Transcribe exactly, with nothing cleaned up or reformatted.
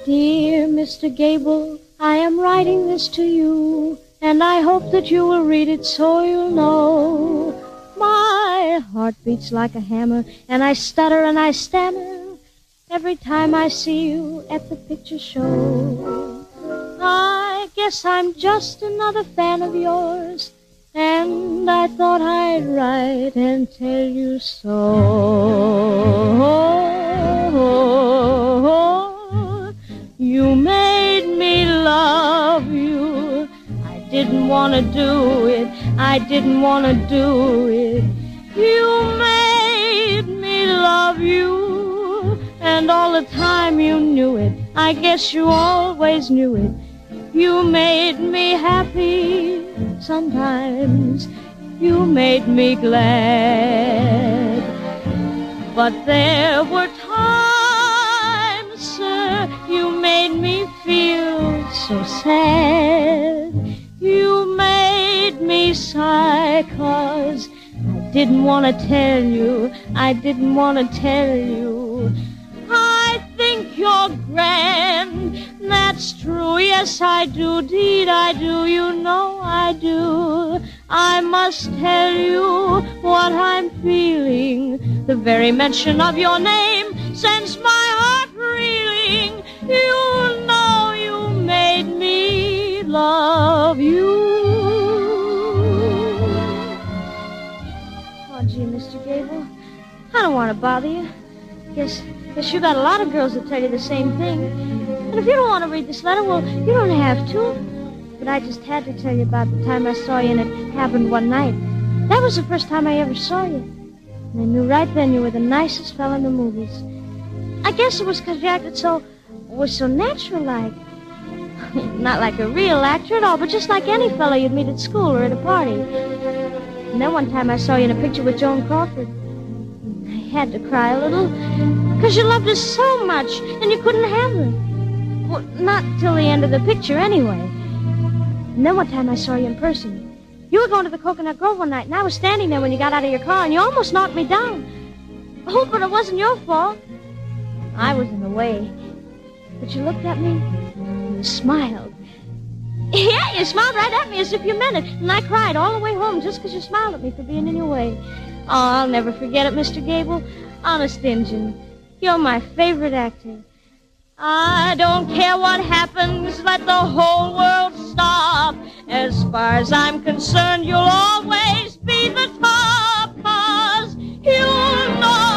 Dear Mister Gable, I am writing this to you, and I hope that you will read it so you'll know. My heart beats like a hammer, and I stutter and I stammer every time I see you at the picture show. I guess I'm just another fan of yours, and I thought I'd write and tell you so. You made me love you. I didn't want to do it. I didn't want to do it. You made me love you. And all the time you knew it. I guess you always knew it. You made me happy sometimes. You made me glad. But there were times, sir, you made me feel so sad. You made me sigh 'cause I didn't want to tell you. I didn't want to tell you. I think you're grand, that's true, yes I do, deed I do, you know I do. I must tell you what I'm feeling. The very mention of your name sends my heart reeling. You know you made me love you. Oh, gee, Mister Gable, I don't want to bother you. Guess... Guess you got a lot of girls that tell you the same thing. And if you don't want to read this letter, well, you don't have to. But I just had to tell you about the time I saw you, and it happened one night. That was the first time I ever saw you. And I knew right then you were the nicest fella in the movies. I guess it was because you acted so, was so natural-like. Not like a real actor at all, but just like any fella you'd meet at school or at a party. And then one time I saw you in a picture with Joan Crawford. I had to cry a little. Because you loved her so much, and you couldn't have her. Well, not till the end of the picture, anyway. And then one time I saw you in person. You were going to the Coconut Grove one night, and I was standing there when you got out of your car, and you almost knocked me down. Oh, but it wasn't your fault. I was in the way. But you looked at me, and you smiled. Yeah, you smiled right at me as if you meant it, and I cried all the way home just because you smiled at me for being in your way. Oh, I'll never forget it, Mister Gable. Honest Injun. You're my favorite actor. I don't care what happens, let the whole world stop. As far as I'm concerned, you'll always be the top, 'cause you know